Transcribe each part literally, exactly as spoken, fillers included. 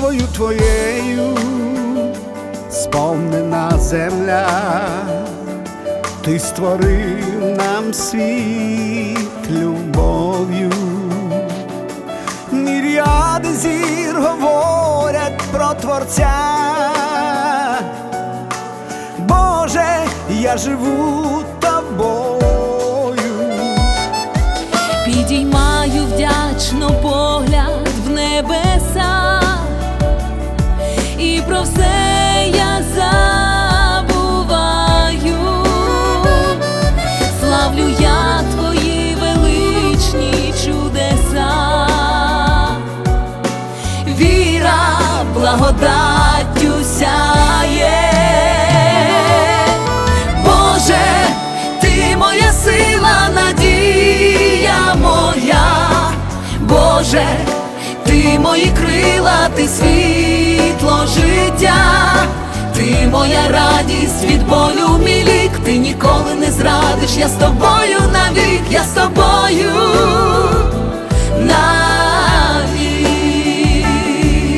славою Твоєю сповнена земля, Ти створив нам світ любов'ю. Міряди зір говорять про Творця. Боже, я живу Тобою. Підіймаю вдячно погляд в небеса, і про все я забуваю. Славлю я Твої величні чудеса. Віра благодаттю сяє. Боже, Ти моя сила, надія моя. Боже, Ти мої крила, Ти світло життя. Ти моя радість від болю, мій лік. Ти ніколи не зрадиш, я з Тобою навік, я з Тобою навік.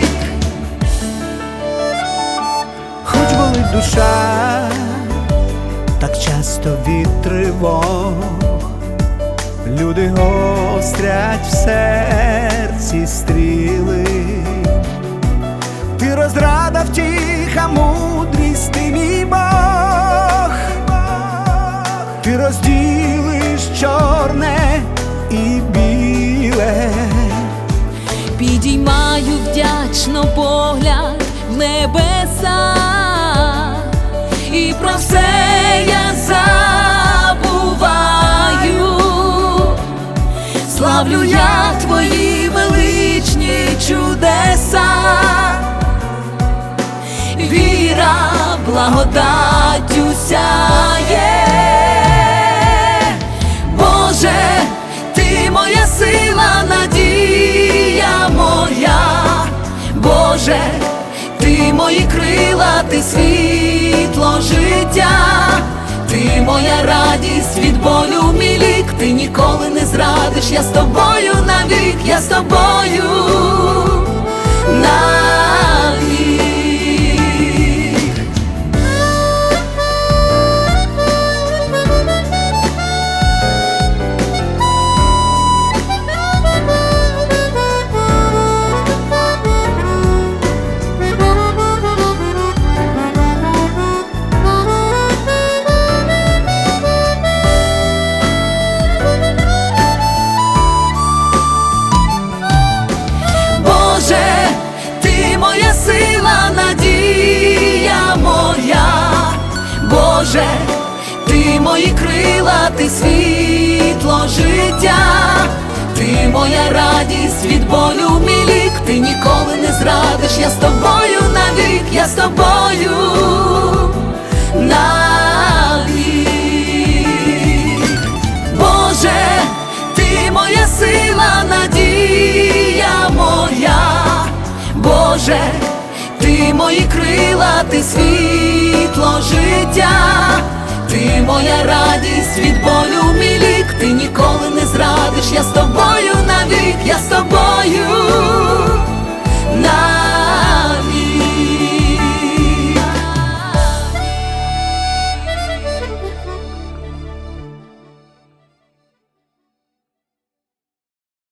Хоч болить душа так часто від тривог, люди гострять в серці стріли. Ти розрада, втіха, мудрість, Ти мій Бог. Ти розділиш чорне і біле. Підіймаю вдячно погляд в небеса, і про все я забуваю. Славлю я Твої величні чудеса. Віра благодаттю сяє. Боже, Ти моя сила, надія моя. Боже, Ти мої крила, Ти світло життя. Ти моя радість від болю, мій лік. Ти ніколи не зрадиш, я з Тобою навік, я з Тобою навік. Боже, Ти мої крила, Ти світло життя. Ти моя радість від болю, мій лік. Ти ніколи не зрадиш, я з Тобою навік, я з Тобою навік. Боже, Ти моя сила, надія моя. Боже, Ти мої крила, Ти світло життя. Ти моя радість від болю, мій лік. Ти ніколи не зрадиш, я з Тобою навік, я з Тобою